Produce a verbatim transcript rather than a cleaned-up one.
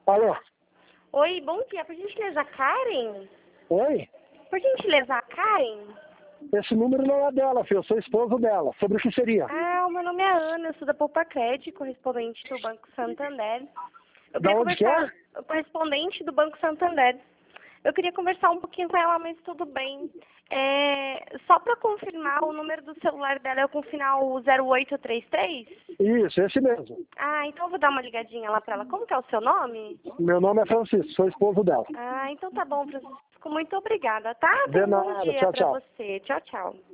Alô? Oi, bom dia. Por gentileza, Karen? Oi? Por gentileza, Karen? Esse número não é dela, filho. Eu sou esposo dela. Sobre o que seria? Ah, o meu nome é Ana, eu sou da Poupa Crédito, correspondente do Banco Santander. Eu Da queria onde que conversar, é? correspondente do Banco Santander. Eu queria conversar um pouquinho com ela, mas tudo bem. É, só para confirmar, o número do celular dela é com o final zero oito três três? Isso, esse mesmo. Ah, então eu vou dar uma ligadinha lá para ela. Como que é o seu nome? Meu nome é Francisco, sou esposo dela. Ah, então tá bom, Francisco. Muito obrigada, tá? De Tenha um bom nada. dia Tchau, para tchau. você. Tchau, tchau.